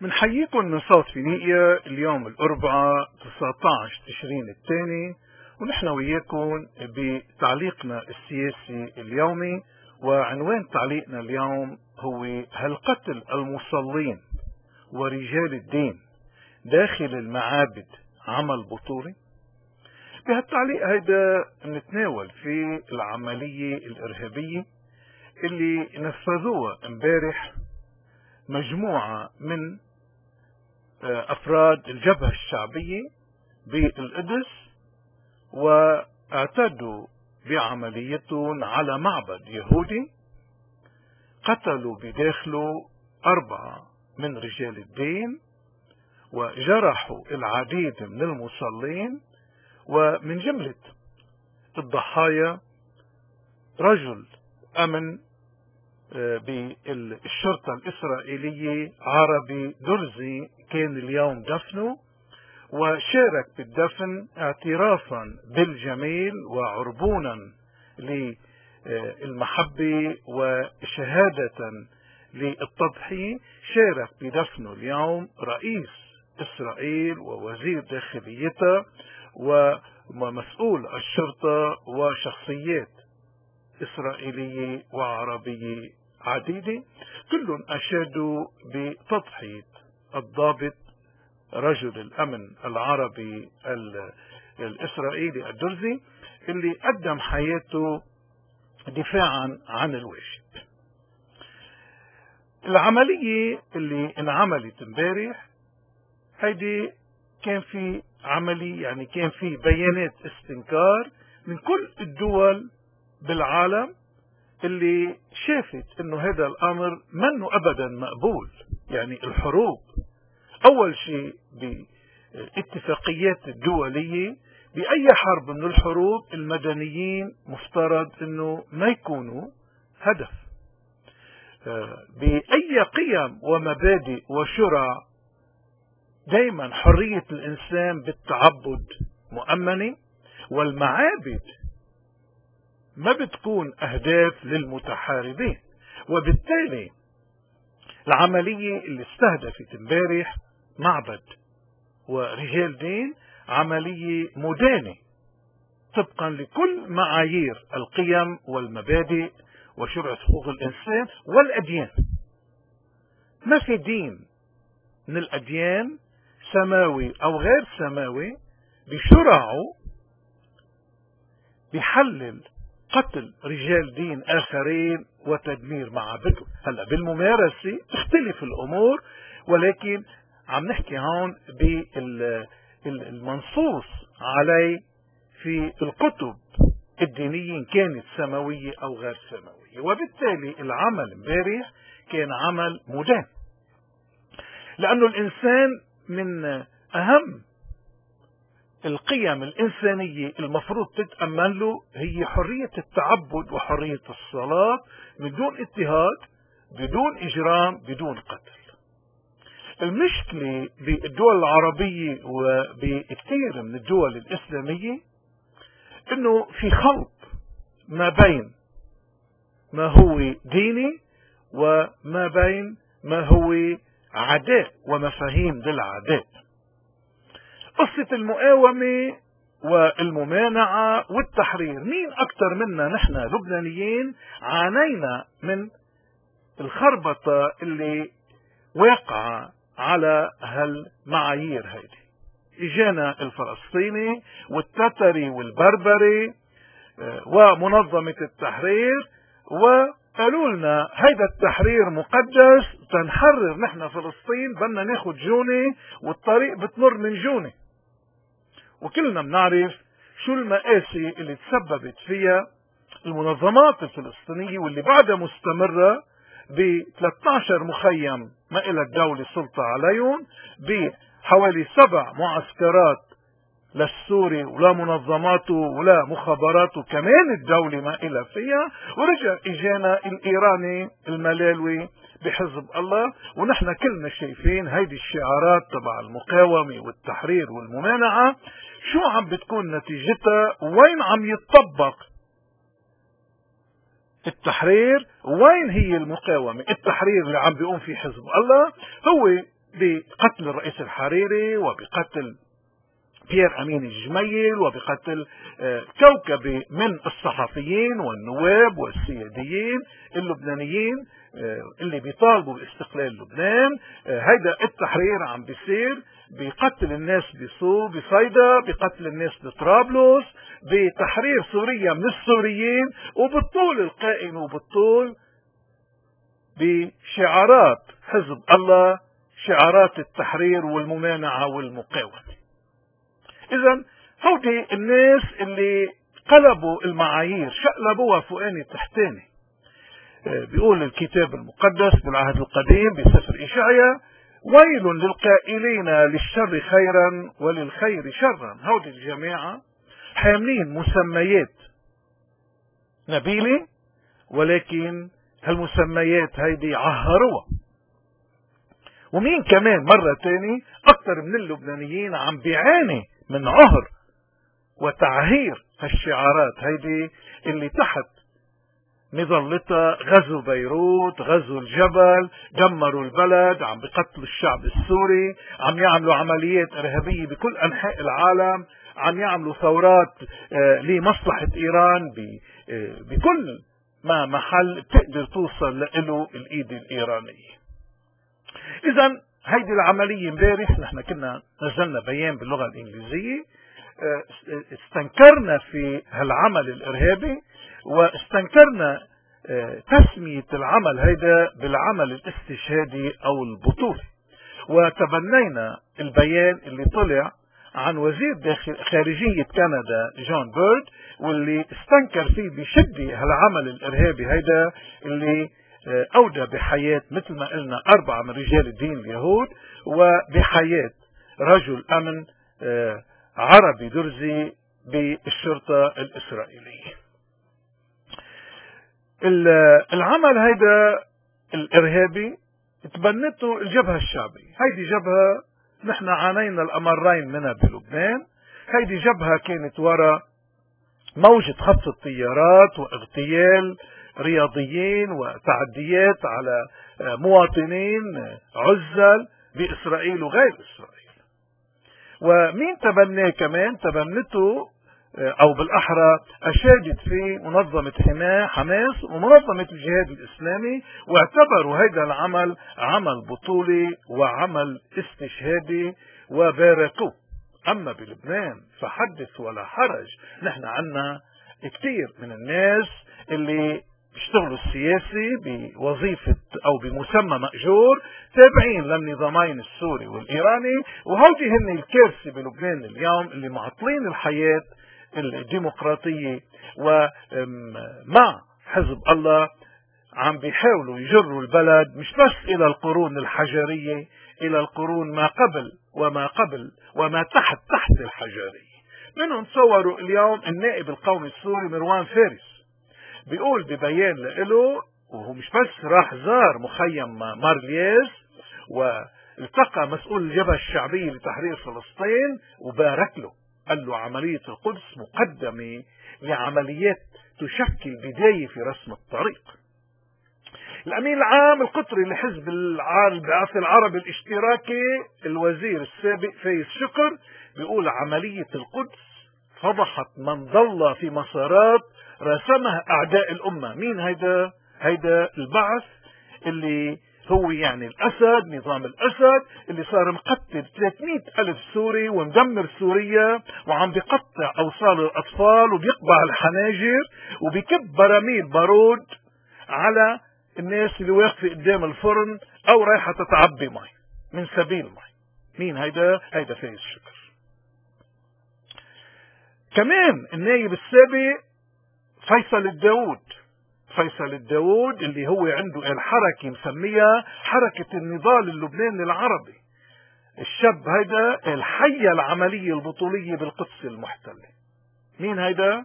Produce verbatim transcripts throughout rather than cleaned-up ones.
منحييكم من صوت فينيقيا اليوم الأربعاء تسعة عشر تشرين الثاني، ونحن وياكم بتعليقنا السياسي اليومي. وعنوان تعليقنا اليوم هو: هل قتل المصلين ورجال الدين داخل المعابد عمل بطولي؟ بهالتعليق هيدا نتناول في العملية الإرهابية اللي نفذوها امبارح مجموعة من أفراد الجبهة الشعبية بالقدس، واعتدوا بعمليتهم على معبد يهودي. قتلوا بداخله أربعة من رجال الدين، وجرحوا العديد من المصلين. ومن جملة الضحايا رجل أمن بالشرطة الإسرائيلية عربي درزي كان اليوم دفنه، وشارك بالدفن اعترافا بالجميل وعربونا للمحبة وشهادة للتضحية. شارك بدفنه اليوم رئيس إسرائيل ووزير داخليتها ومسؤول الشرطة وشخصيات إسرائيلية وعربية عديدة، كلهم أشادوا بتضحية الضابط رجل الأمن العربي الإسرائيلي الدرزي اللي قدم حياته دفاعا عن الواجب. العملية اللي انعملت امبارح هيدي كان في عملية، يعني كان في بيانات استنكار من كل الدول بالعالم اللي شافت انه هذا الامر منه ابدا مقبول. يعني الحروب اول شيء بالاتفاقيات الدولية، باي حرب من الحروب المدنيين مفترض انه ما يكونوا هدف. باي قيم ومبادئ وشرع دايما حرية الانسان بالتعبد مؤمنة، والمعابد ما بتكون أهداف للمتحاربين. وبالتالي العملية اللي استهدفت امبارح معبد ورجال دين عملية مدانة طبقا لكل معايير القيم والمبادئ وشرع حقوق الإنسان والأديان. ما في دين من الأديان سماوي أو غير سماوي بشرعه بيحلل قتل رجال دين آخرين وتدمير معابدهم. هلا بالممارسة تختلف الأمور، ولكن عم نحكي هون بالمنصوص عليه في الكتب الدينية إن كانت سماوية أو غير سماوية. وبالتالي العمل امبارح كان عمل مدان، لأنه الإنسان من أهم القيم الإنسانية المفروض تتأمن له هي حرية التعبد وحرية الصلاة من دون اضطهاد، بدون إجرام، بدون قتل. المشكلة بالدول العربية وبكثير من الدول الإسلامية إنه في خلط ما بين ما هو ديني وما بين ما هو عداء ومفاهيم للعداء. قصة المقاومة والممانعة والتحرير، مين أكثر منا نحن لبنانيين عانينا من الخربطة اللي واقعة على هالمعايير هيدي؟ إجانا الفلسطيني والتتري والبربري ومنظمة التحرير وقالوا لنا هيدا التحرير مقدس، تنحرر نحن فلسطين بدنا ناخد جوني والطريق بتمر من جوني. وكلنا بنعرف شو المآسي اللي تسببت فيها المنظمات الفلسطينية واللي بعدها مستمرة ب ثلاثة عشر مخيم ما إلى الدولة سلطة عليهم، بحوالي سبع معسكرات للسوري ولا منظماته ولا مخابراته كمان الدولة ما إلى فيها. ورجع إجانا الإيراني الملالوي بحزب الله، ونحن كلنا شايفين هيدي الشعارات تبع المقاومة والتحرير والممانعة شو عم بتكون نتيجتها، وين عم يتطبق التحرير، وين هي المقاومة. التحرير اللي عم بيقوم فيه حزب الله هو بقتل الرئيس الحريري وبقتل بيير أمين الجميل وبقتل كوكبة من الصحفيين والنواب والسياديين اللبنانيين اللي بيطالبوا باستقلال لبنان. هيدا التحرير عم بيصير بقتل الناس بصو بصيدا، بقتل الناس بطرابلس، بتحرير سوريا من السوريين، وبالطول القائم وبالطول بشعارات حزب الله، شعارات التحرير والممانعة والمقاومة. إذن هودي الناس اللي قلبوا المعايير، شقلبوها فوقاني تحتاني. بيقول الكتاب المقدس بالعهد القديم بسفر إشعيا: ويل للقائلين للشر خيرا وللخير شرا. هودي الجماعة حاملين مسميات نبيلة، ولكن هالمسميات هيدي عهروها. ومين كمان مرة تاني أكتر من اللبنانيين عم بيعاني من عهر وتعهير هالشعارات هيدي اللي تحت مظلتها غزو بيروت، غزو الجبل، دمروا البلد، عم بقتلوا الشعب السوري، عم يعملوا عمليات إرهابية بكل أنحاء العالم، عم يعملوا ثورات لمصلحة إيران بكل ما محل تقدر توصل له الإيد الإيرانية. إذن هيدي العملية امبارح نحن كنا نزلنا بيان باللغة الإنجليزية، استنكرنا في هالعمل الإرهابي، واستنكرنا تسمية العمل هيدا بالعمل الاستشهادي أو البطولي، وتبنينا البيان اللي طلع عن وزير داخل خارجية كندا جون بيرد، واللي استنكر فيه بشدة هالعمل الإرهابي هيدا اللي أودى بحياة مثل ما قلنا أربعة من رجال الدين اليهود، وبحياة رجل أمن عربي درزي بالشرطة الإسرائيلية. العمل هيدا الإرهابي تبنته الجبهة الشعبية. هيدي جبهة نحن عانينا الأمرين منها بلبنان. هيدي جبهة كانت وراء موجة خطف الطيارات واغتيال رياضيين وتعديات على مواطنين عزل بإسرائيل وغير إسرائيل. ومين تبناه كمان؟ تبنته أو بالأحرى أشادت في منظمة حماس ومنظمة الجهاد الإسلامي، واعتبروا هذا العمل عمل بطولي وعمل استشهادي وباركوه. أما بلبنان فحدث ولا حرج، نحن عنا كتير من الناس اللي بيشتغلوا السياسي بوظيفة أو بمسمى مأجور تابعين للنظامين السوري والإيراني، وهودي هن الكارثة بلبنان اليوم اللي معطلين الحياة الديمقراطية، ومع حزب الله عم بيحاولوا يجروا البلد مش بس إلى القرون الحجرية، إلى القرون ما قبل وما قبل وما تحت تحت الحجرية. منهم تصوروا اليوم النائب القومي السوري مروان فارس بيقول ببيان له، وهو مش بس راح زار مخيم مارليز والتقى مسؤول الجبهة الشعبية لتحرير فلسطين وبارك له، قال له عملية القدس مقدمة لعمليات تشكل بداية في رسم الطريق. الأمين العام القطري لحزب البعث العربي الاشتراكي الوزير السابق فايز شكر بيقول عملية القدس فضحت من ضل في مسارات رسمها أعداء الأمة. مين هيدا؟ هيدا البعث اللي هو يعني الأسد، نظام الأسد اللي صار مقتل ثلاثمئة ألف سوري ومدمر سوريا وعم بيقطع أوصال الأطفال وبيقبع الحناجر وبيكب براميل بارود على الناس اللي واقفة قدام الفرن أو رايحة تتعبي مي من سبيل مي. مين هيدا؟ هيدا فايز شكر. كمان النايب السابق فيصل الداود، فيصل الداود اللي هو عنده الحركة مسميها حركة النضال اللبناني العربي. الشاب هيدا الحية العملية البطولية بالقدس المحتلة. مين هيدا؟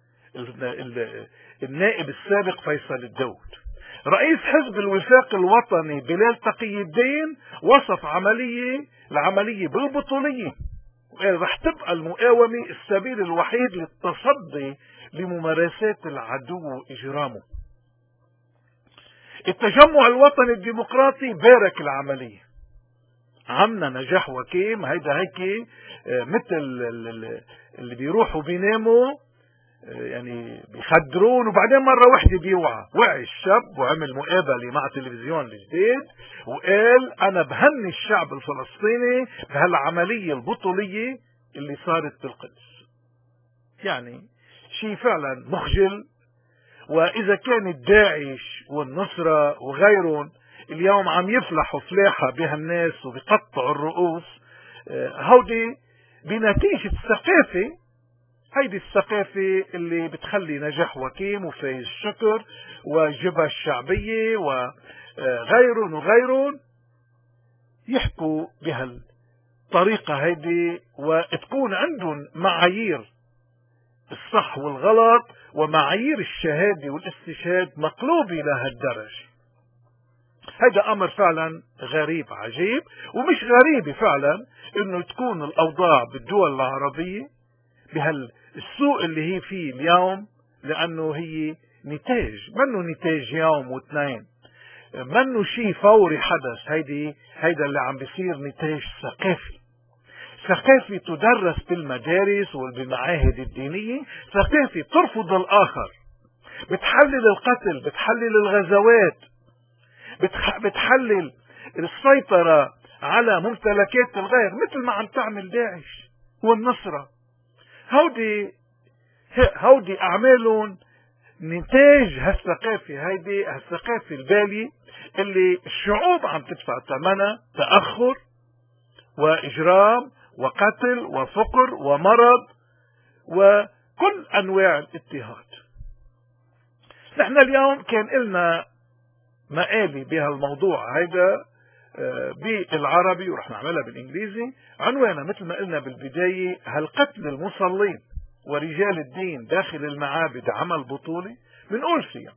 النائب السابق فيصل الداود. رئيس حزب الوفاق الوطني بلال تقي الدين وصف عملية العملية بالبطولية، وقال رح تبقى المقاومة السبيل الوحيد للتصدي لممارسات العدو وإجرامه. التجمع الوطني الديمقراطي بارك العملية عمنا نجاح وكيم. هيدا هيك مثل اللي بيروحوا بيناموا يعني بيخدرون وبعدين مرة واحدة بيوعى. وعي الشاب وعمل مقابلة مع تلفزيون الجديد وقال أنا بهني الشعب الفلسطيني بهالعملية البطولية اللي صارت بالقدس. يعني شيء فعلا مخجل. وإذا كانت داعش والنصرة وغيرهم اليوم عم يفلحوا فلاحة بهالناس وبيقطعوا الرؤوس، هودي بنتيجة الثقافة. هيدي الثقافة اللي بتخلي نجاح وكيم وفايز شكر وجبهة الشعبية وغيرهم وغيرهم يحكوا بهالطريقة هيدي، وتكون عندهم معايير الصح والغلط ومعايير الشهادة والاستشهاد مقلوبة لهالدرجة. هذا أمر فعلا غريب عجيب. ومش غريب فعلا انه تكون الأوضاع بالدول العربية بهالسوء اللي هي فيه اليوم، لأنه هي نتاج، منه نتاج يوم واثنين، منه شيء فوري حدث. هيدي هيدا اللي عم بيصير نتاج ثقافي. ثقافة تدرس بالمدارس وبالمعاهد الدينية، ثقافة ترفض الآخر، بتحلل القتل، بتحلل الغزوات، بتح... بتحلل السيطرة على ممتلكات الغير، مثل ما عم تعمل داعش والنصرة. هودي هودي أعمالهم نتاج هالثقافة. هيدي هالثقافة البالية اللي الشعوب عم تدفع ثمنها، تأخر وإجرام وقتل وفقر ومرض وكل أنواع الاضطهاد. نحن اليوم كان لنا مقالي بهالموضوع هيدا بالعربي ورح نعملها بالإنجليزي. عنوانها مثل ما قلنا بالبداية: هل قتل المصلين ورجال الدين داخل المعابد عمل بطولي؟ بنقول فيها: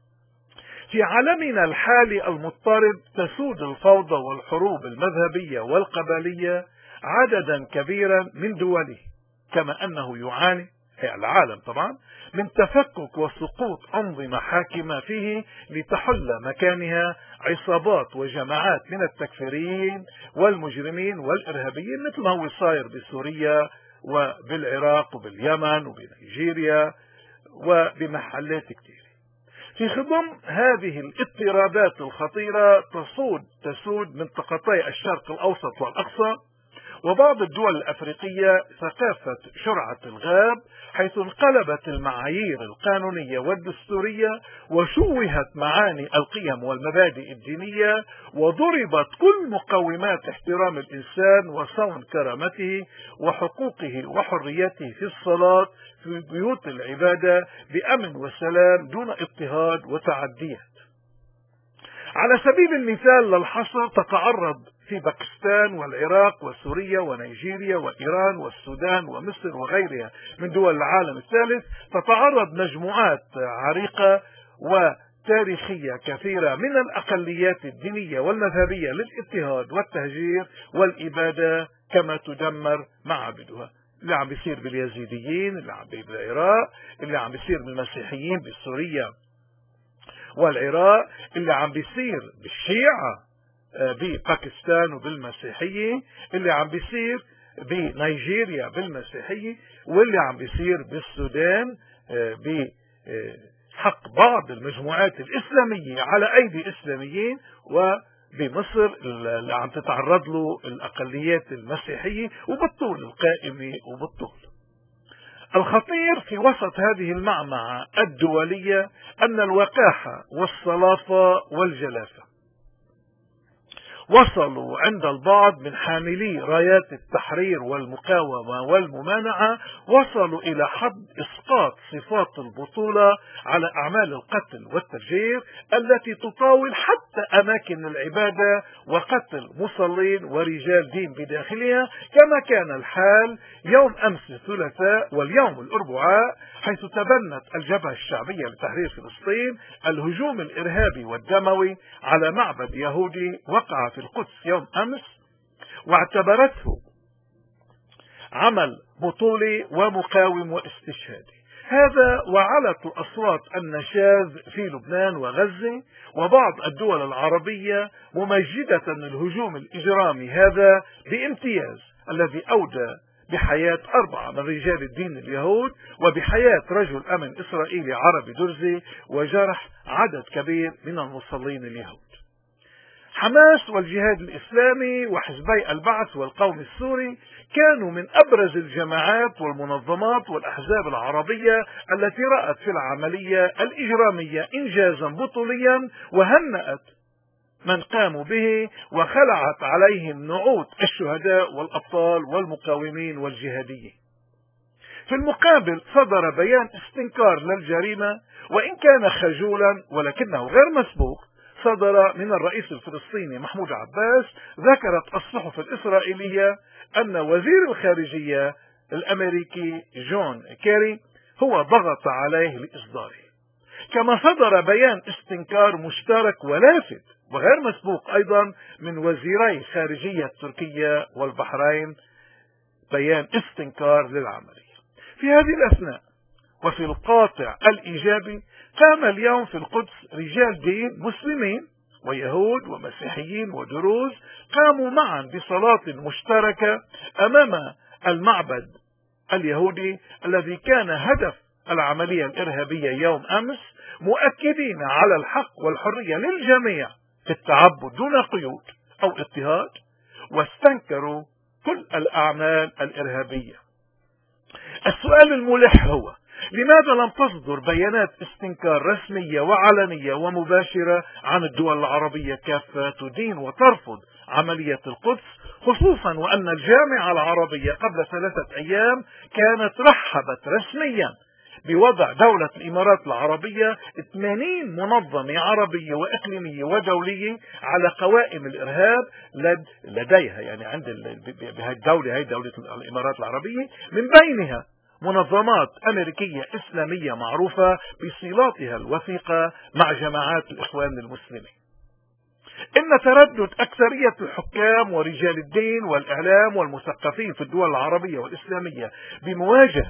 في عالمنا الحالي المضطرب تسود الفوضى والحروب المذهبية والقبلية عددا كبيرا من دوله، كما أنه يعاني العالم طبعا من تفكك وسقوط أنظمة حاكمة فيه لتحل مكانها عصابات وجماعات من التكفيريين والمجرمين والإرهابيين، مثل ما هو صاير بسوريا وبالعراق وباليمن وبنيجيريا وبمحلات كثيرة. في خضم هذه الاضطرابات الخطيرة تصود تسود منطقتي الشرق الأوسط والأقصى وبعض الدول الأفريقية ثقافة شرعة الغاب، حيث انقلبت المعايير القانونية والدستورية وشوهت معاني القيم والمبادئ الدينية، وضربت كل مقومات احترام الإنسان وصون كرامته وحقوقه وحريته في الصلاة في بيوت العبادة بأمن وسلام دون اضطهاد وتعديات. على سبيل المثال للحصر، تتعرض في باكستان والعراق وسوريا ونيجيريا وإيران والسودان ومصر وغيرها من دول العالم الثالث، تتعرض مجموعات عريقة وتاريخية كثيرة من الأقليات الدينية والمذهبية للاضطهاد والتهجير والإبادة، كما تدمر معابدها. اللي عم بيصير باليزيديين، اللي عم بيصير بالعراق، اللي عم بيصير بالمسيحيين بسوريا والعراق، اللي عم بيصير بالشيعة بباكستان وبالمسيحية، اللي عم بيصير بنيجيريا بالمسيحية، واللي عم بيصير بالسودان بحق بعض المجموعات الإسلامية على أيدي إسلاميين، وبمصر اللي عم تتعرض له الأقليات المسيحية وبالطول القائمة وبالطول. الخطير في وسط هذه المعمعة الدولية أن الوقاحة والصلافة والجلافة وصلوا عند البعض من حاملي رايات التحرير والمقاومة والممانعة، وصلوا إلى حد إسقاط صفات البطولة على أعمال القتل والتفجير التي تطاول حتى أماكن العبادة وقتل مصلين ورجال دين بداخلها، كما كان الحال يوم أمس الثلاثاء واليوم الأربعاء، حيث تبنت الجبهة الشعبية لتحرير فلسطين الهجوم الإرهابي والدموي على معبد يهودي وقع في القدس يوم أمس، واعتبرته عمل بطولي ومقاوم واستشهادي. هذا وعلت الأصوات النشاز في لبنان وغزة وبعض الدول العربية ممجدة الهجوم الإجرامي هذا بامتياز الذي أودى بحياة أربعة من رجال الدين اليهود وبحياة رجل أمن إسرائيلي عربي درزي وجرح عدد كبير من المصلين اليهود. حماس والجهاد الإسلامي وحزبي البعث والقوم السوري كانوا من أبرز الجماعات والمنظمات والأحزاب العربية التي رأت في العملية الإجرامية إنجازا بطوليا وهنأت من قاموا به وخلعت عليهم نعوت الشهداء والأبطال والمقاومين والجهاديين. في المقابل صدر بيان استنكار للجريمة وإن كان خجولا ولكنه غير مسبوق، صدر من الرئيس الفلسطيني محمود عباس. ذكرت الصحف الإسرائيلية أن وزير الخارجية الأمريكي جون كيري هو ضغط عليه لإصداره. كما صدر بيان استنكار مشترك ولافت وغير مسبوق أيضا من وزيري خارجية تركيا والبحرين، بيان استنكار للعملية. في هذه الأثناء وفي القاطع الإيجابي قام اليوم في القدس رجال دين مسلمين ويهود ومسيحيين ودروز قاموا معا بصلاة مشتركة أمام المعبد اليهودي الذي كان هدف العملية الإرهابية يوم أمس، مؤكدين على الحق والحرية للجميع في التعبد دون قيود أو اضطهاد، واستنكروا كل الأعمال الإرهابية. السؤال الملح هو: لماذا لم تصدر بيانات استنكار رسمية وعلنية ومباشرة عن الدول العربية كافة تدين وترفض عملية القدس، خصوصا وأن الجامعة العربية قبل ثلاثة أيام كانت رحبت رسميا بوضع دولة الإمارات العربية ثمانين منظمة عربية وإقليمية ودولية على قوائم الإرهاب لديها، يعني عند بهذه الدولة، هي دولة الإمارات العربية، من بينها منظمات أمريكية إسلامية معروفة بصلاتها الوثيقة مع جماعات الإخوان المسلمين. إن تردد أكثرية الحكام ورجال الدين والإعلام والمثقفين في الدول العربية والإسلامية بمواجهة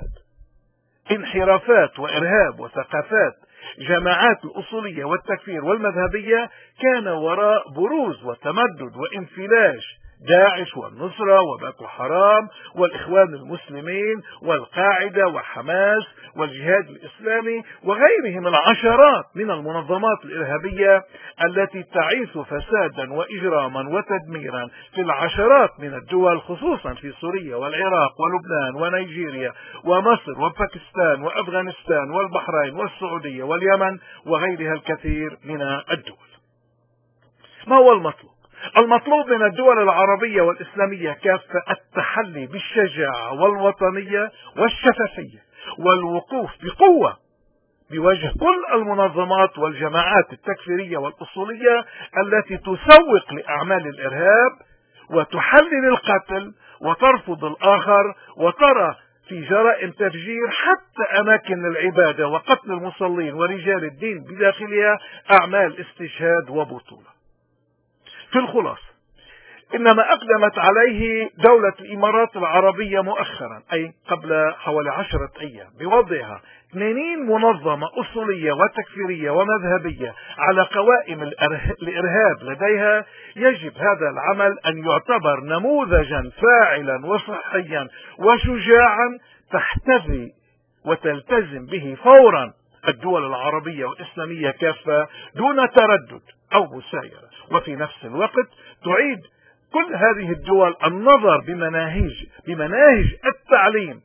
انحرافات وإرهاب وثقافات جماعات الأصولية والتكفير والمذهبية كان وراء بروز وتمدد وانفلاش داعش والنصرة وبoko حرام والإخوان المسلمين والقاعدة وحماس والجهاد الإسلامي وغيرهم العشرات من المنظمات الإرهابية التي تعيث فسادا وإجراما وتدميرا في العشرات من الدول، خصوصا في سوريا والعراق ولبنان ونيجيريا ومصر وباكستان وأفغانستان والبحرين والسعودية واليمن وغيرها الكثير من الدول. ما هو المطلوب؟ المطلوب من الدول العربية والإسلامية كافة التحلي بالشجاعة والوطنية والشفافية والوقوف بقوة بوجه كل المنظمات والجماعات التكفيرية والأصولية التي تسوق لأعمال الإرهاب وتحلل القتل وترفض الآخر وترى في جرائم تفجير حتى أماكن العبادة وقتل المصلين ورجال الدين بداخلها أعمال استشهاد وبطولة. في الخلاصة، إنما أقدمت عليه دولة الإمارات العربية مؤخرا، أي قبل حوالي عشرة أيام، بوضعها ثمانين منظمة أصولية وتكفيرية ومذهبية على قوائم الإرهاب لديها. يجب هذا العمل أن يعتبر نموذجا فاعلا وصحيا وشجاعا تحتذي وتلتزم به فورا الدول العربية والإسلامية كافة دون تردد أو مسايرة، وفي نفس الوقت تعيد كل هذه الدول النظر بمناهج بمناهج التعليم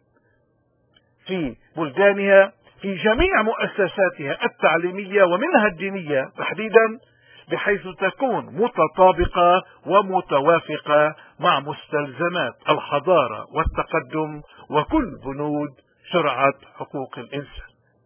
في بلدانها في جميع مؤسساتها التعليمية ومنها الدينية تحديدا، بحيث تكون متطابقة ومتوافقة مع مستلزمات الحضارة والتقدم وكل بنود شرعة حقوق الإنسان.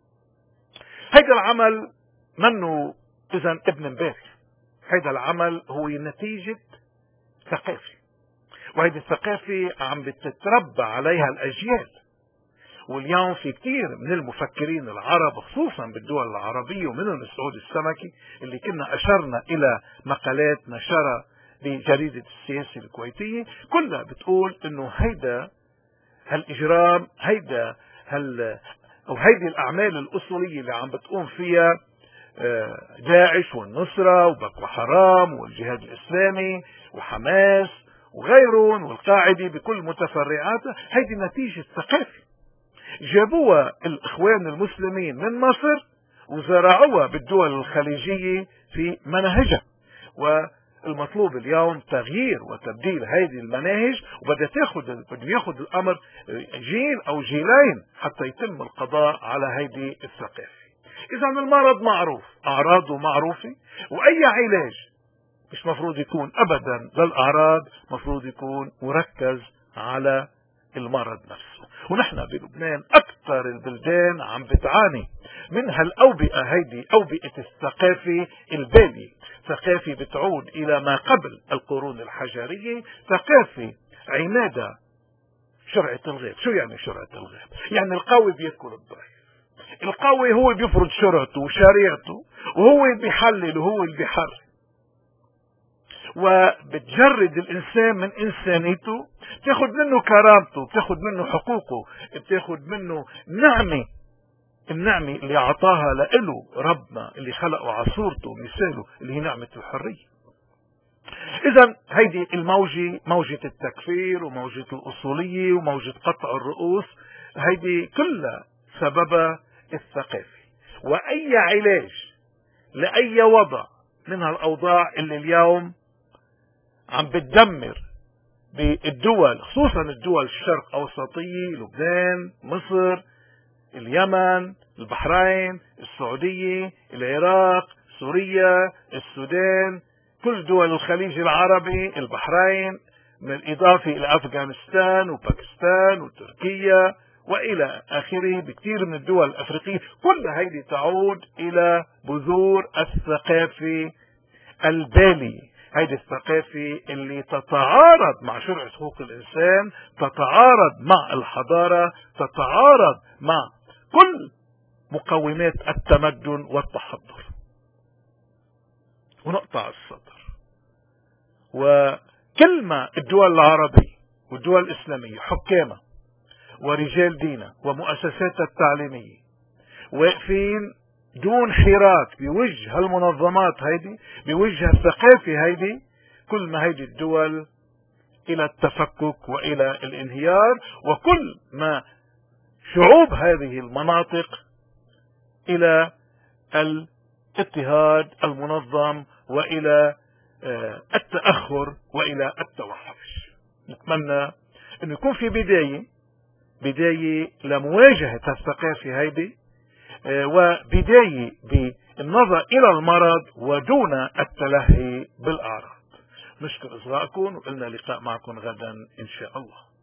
هذا العمل منه إذن ابن امبارح، هذا العمل هو نتيجة ثقافة، وهذه الثقافة عم بتتربى عليها الأجيال. واليوم في كثير من المفكرين العرب خصوصا بالدول العربية ومنهم السعود السمكي اللي كنا أشرنا إلى مقالات نشرها بجريدة السياسة الكويتية، كلها بتقول إنه هيدا هالإجرام، هيدا هال أو هيدي الأعمال الأصولية اللي عم بتقوم فيها داعش والنصرة وبoko حرام والجهاد الإسلامي وحماس وغيرهم والقاعدة بكل متفرعاتها، هيدي نتيجة ثقافة جابوها الإخوان المسلمين من مصر وزرعوها بالدول الخليجية في مناهجها. والمطلوب اليوم تغيير وتبديل هذه المناهج، وبدأ تاخد بده ياخد الأمر جيل أو جيلين حتى يتم القضاء على هذه الثقافة. إذا المرض معروف، أعراضه معروفة، وأي علاج مش مفروض يكون أبدا للأعراض، مفروض يكون مركز على المرض نفسه. ونحن بلبنان أكثر البلدان عم بتعاني من هالأوبئة هيدي، أوبئة الثقافة البالية، ثقافة بتعود إلى ما قبل القرون الحجرية، ثقافة عمادة شرعة الغيب. شو يعني شرعة الغيب؟ يعني القوي بيأكل الضعيف، القوي هو بيفرض شرعته وشريعته، وهو اللي بيحلل وهو اللي بيحرر، وبتجرد الإنسان من إنسانيته، بتاخد منه كرامته، بتاخد منه حقوقه، بتاخد منه نعمة، النعمة اللي أعطاها لإله ربنا اللي خلقه على صورته ومثاله، اللي هي نعمة الحرية. إذا هيدي الموجة، موجة التكفير وموجة الأصولية وموجة قطع الرؤوس، هيدي كلها سببها الثقافة. وأي علاج لأي وضع من هالأوضاع اللي اليوم عم بتدمر بالدول، خصوصا الدول الشرق أوسطية، لبنان، مصر، اليمن، البحرين، السعودية، العراق، سوريا، السودان، كل دول الخليج العربي، البحرين، من الإضافة إلى أفغانستان وباكستان وتركيا وإلى آخره بكثير من الدول الأفريقية، كل هذه تعود إلى بذور الثقافة البالية. هذه الثقافة اللي تتعارض مع شرع حقوق الإنسان، تتعارض مع الحضارة، تتعارض مع كل مقومات التمدن والتحضر. ونقطع السطر. وكل ما الدول العربية والدول الإسلامية حكامها ورجال دينها ومؤسساتها التعليمية واقفين دون حراك بوجه هالمنظمات هيدي، بوجه الثقافة هيدي، كل ما هيدي الدول إلى التفكك وإلى الانهيار، وكل ما شعوب هذه المناطق إلى الاضطهاد المنظم وإلى التأخر وإلى التوحش. نتمنى أن يكون في بداية بداية لمواجهة الثقافة هيدي، وبداية بالنظر إلى المرض ودون التلهي بالأعراض. نشكر إصغائكم، وقلنا لقاء معكم غدا إن شاء الله.